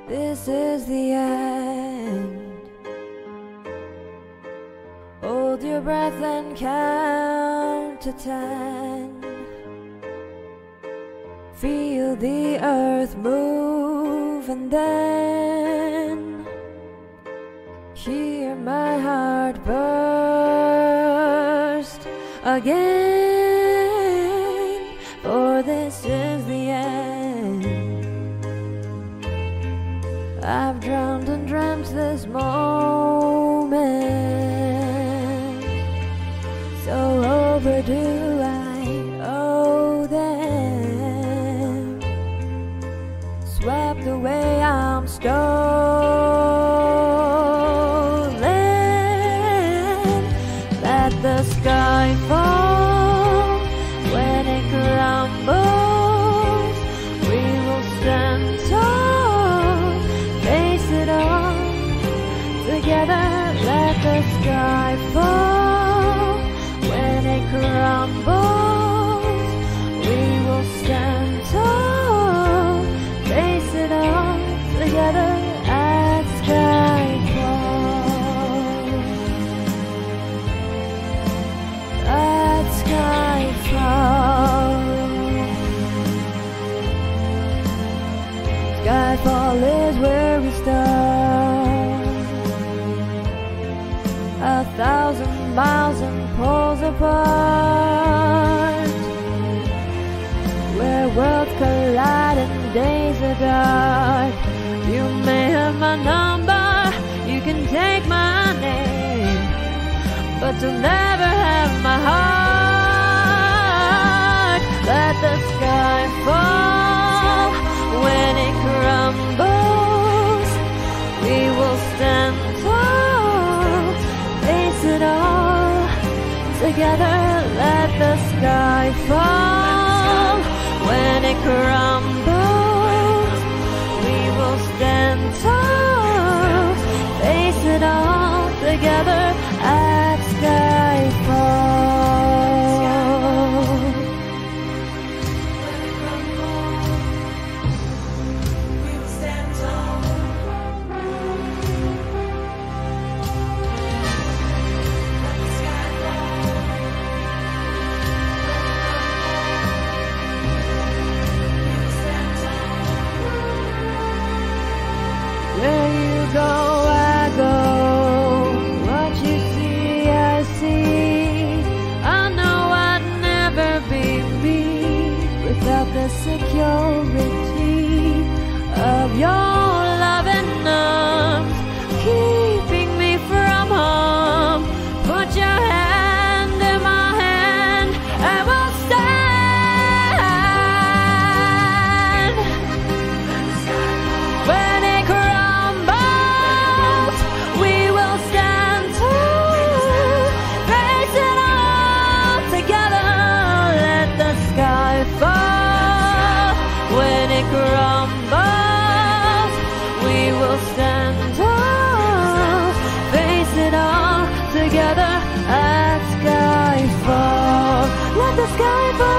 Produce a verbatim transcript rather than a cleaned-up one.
This is the end. Hold your breath and count to ten. Feel the earth move and then hear my heart burst again. For this is the end. I've drowned and dreamt this moment, so overdue I owe them. Swept away, I'm stolen. Let the sky fall. When it crumbles, we will stand tall. Face it all together. Let the sky fall. When it crumbles, we will stand tall. Face it all together at skyfall. At skyfall. Skyfall is where we start. A thousand miles and poles apart, where worlds collide and days are dark. You may have my number, you can take my name, but you'll never have my heart. Let the sky fall. When it crumbles, we will stand tall. Face it all together. Let the sky fall. When it crumbles, we will stand tall. Face it all together at skyfall. Where you go, I go. What you see, I see. I know I'd never be me without the security of your loving arms, keeping me from harm. Put your hand in my hand and we'll stand. When it crumbles, we will stand tall. Face it all together. Let the sky fall. When it crumbles, we will stand tall. Face it all together at skyfall. Let the sky fall.